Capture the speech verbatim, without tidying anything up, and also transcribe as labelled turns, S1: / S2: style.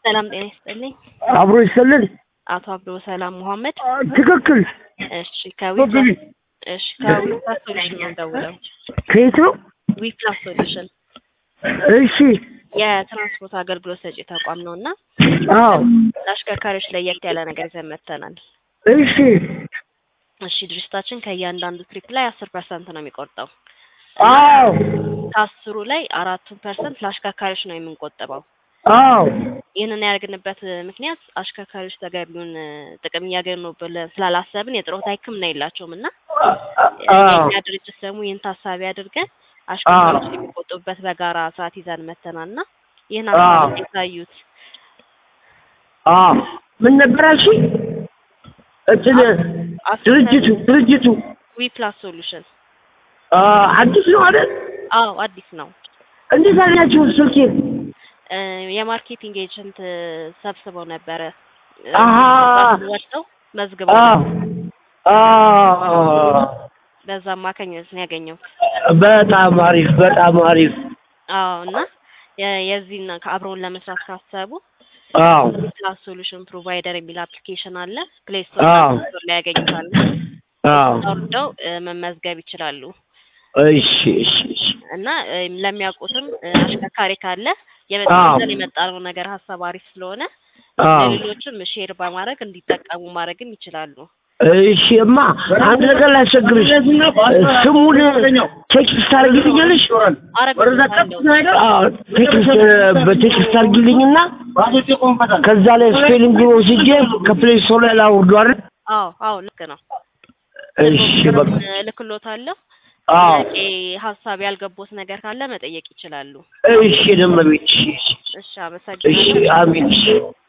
S1: ሰላም ጤና ይስጥልኝ።
S2: አብሮ ይሰልል
S1: አቶ አብዶ ሰላም መሐመድ።
S2: ትክክል።
S1: እሺ ከዊፕላስ እሺ ከዊፕላስ ሶሉሽን ነው ደውለው።
S2: ከየት ነው?
S1: ዊፕላስ ሶሉሽን
S2: እሺ
S1: የትራንስፖርት አገልግሎት ሰጪ ተቋም ነውና
S2: አዎ
S1: ለአሽከርካሪዎች ለየት ያለ ነገር ይዘን መጥተናል።
S2: እሺ
S1: እሺ ድርጅታችን ከእያንዳንዱ ትሪፕ ላይ አስር ፐርሰንት ነው የሚቆርጠው።
S2: አዎ
S1: ከአስሩ ላይ አራት ፐርሰንት ለአሽከርካሪዎች ነው የምንቆጥበው።
S2: አዎ
S1: ይሄንን ያደርግንበት ምክንያት አሽከርካሪዎች ተገቢውን ጥቅም እያገኙ ብለን ስላላሰብን የጥሮታ ሕክምና የላቸውምና የኛ ድርጅት ደግሞ ይህን ታሳቢ አድርገን አሽከርካሪዎች የሚቆጥቡበት በጋራ ሰዓት ይዘን መተናልና ይሄን አሳብ የታዩት
S2: አዎ ምን ነበር አልሽኝ? እጥለ ድርጅቱ ድርጅቱ
S1: ዊፕላስ ሶሉሽን
S2: አዲስ ነው አይደል?
S1: አዎ አዲስ ነው።
S2: እንዴት አላችሁ? ስልኬ
S1: የማርኬቲንግ ኤጀንት ሰብስበው ነበረ።
S2: አሃ
S1: ወጥተው መዝግበው
S2: አዎ
S1: በዛ ማከኝነት ነው ያገኘው።
S2: በጣም አሪፍ በጣም አሪፍ።
S1: አዎ እና የዚህና ከአብሮን ለመስራት ካሰቡ
S2: አዎ
S1: ዊፕላስ ሶሉሽን ፕሮቫይደር የሚል አፕሊኬሽን አለ። ፕሌይ ስቶር ላይ ያገኙታል።
S2: አዎ
S1: አውርደው መመዝገብ ይችላሉ።
S2: እሺ እሺ
S1: እና ለሚያውቁትም አሽከርካሪ ካለ የመጣው የመጣው ነገር ሐሳብ አሪፍ ስለሆነ ለሌሎችም ሼር በማድረግ እንዲጠቀሙ ማድረግም ይችላሉ።
S2: እሺማ አንድ ነገር ላስቸግርሽ፣ ስሙን ቴክስት አድርጊልኛለሽ? አዎ ቴክስት በቴክስት አድርጊልኝና ከዛ ላይ ስፔሊንግ ወስጄ ከፕሌይ ስቶር ላይ ላውርደው አይደል?
S1: አዎ አዎ ልክ ነው።
S2: እሺ በቃ
S1: ልክሎታለሁ።
S2: አዎ
S1: ሐሳብ ያልገቦት ነገር ካለ መጠየቅ ይችላሉ።
S2: እሺ ደምቤ እሺ
S1: እሺ አመሰግናለሁ።
S2: እሺ አሜን።